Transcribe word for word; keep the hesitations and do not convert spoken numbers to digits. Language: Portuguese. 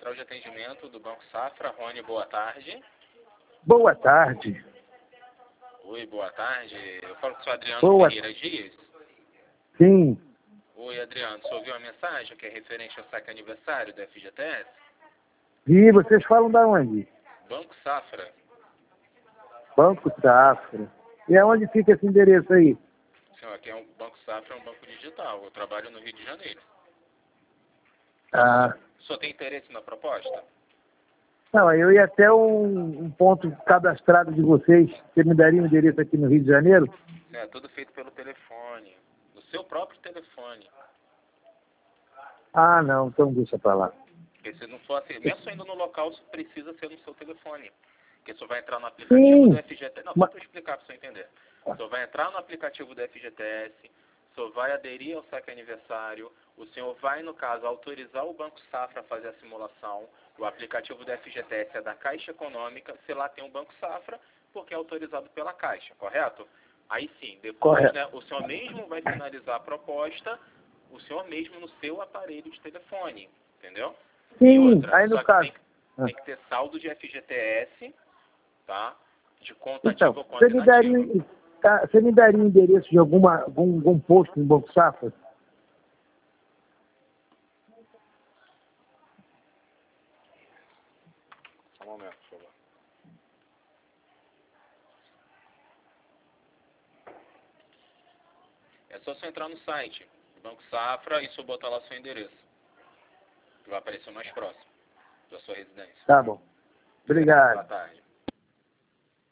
central de atendimento do Banco Safra. Rony, boa tarde. Boa tarde. Oi, boa tarde. Eu falo com o senhor Adriano Boa... Ferreira Dias. Sim. Oi, Adriano. Você ouviu a mensagem que é referente ao saque aniversário da F G T S? E vocês falam da onde? Banco Safra. Banco Safra. E aonde fica esse endereço aí? Senhor, aqui é um Banco Safra, é um banco digital. Eu trabalho no Rio de Janeiro. Ah. O senhor tem interesse na proposta? Não, eu ia até um, um ponto cadastrado de vocês. Você me daria um endereço aqui no Rio de Janeiro? É tudo feito pelo telefone. No seu próprio telefone. Ah, não. Então deixa pra lá. Porque se não for assim, mesmo indo no local, isso precisa ser no seu telefone. Porque você vai entrar no aplicativo Sim. do F G T S. Não, só para explicar para você entender. Você vai entrar no aplicativo do F G T S, você vai aderir ao saque aniversário, o senhor vai, no caso, autorizar o Banco Safra a fazer a simulação. O aplicativo do F G T S é da Caixa Econômica, se lá tem um Banco Safra, porque é autorizado pela Caixa, correto? Aí sim, depois, né, o senhor mesmo vai finalizar a proposta, o senhor mesmo no seu aparelho de telefone, entendeu? Sim, e outra, aí no só que caso... tem, tem que ter saldo de F G T S, tá? De conta Então, ativa ou você conta me daria, inativa. tá, você me daria o endereço de alguma, algum, algum posto no Banco Safra? Só um momento, por favor. É só você entrar no site do Banco Safra e só botar lá seu endereço. Que vai aparecer o mais próximo da sua residência. Tá bom. Obrigado. Boa tarde.